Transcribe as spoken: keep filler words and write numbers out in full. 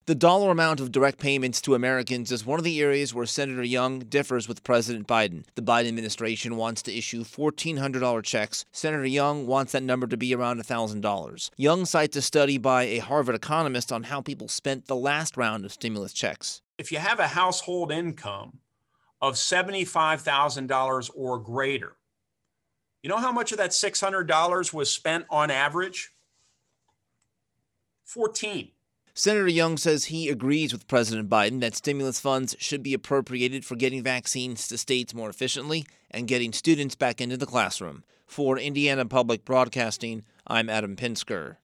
The dollar amount of direct payments to Americans is one of the areas where Senator Young differs with President Biden. The Biden administration wants to issue fourteen hundred dollars checks. Senator Young wants that number to be around one thousand dollars. Young cites a study by a Harvard economist on how people spent the last round of stimulus checks. If you have a household income of seventy-five thousand dollars or greater, you know how much of that six hundred dollars was spent on average? fourteen. Senator Young says he agrees with President Biden that stimulus funds should be appropriated for getting vaccines to states more efficiently and getting students back into the classroom. For Indiana Public Broadcasting, I'm Adam Pinsker.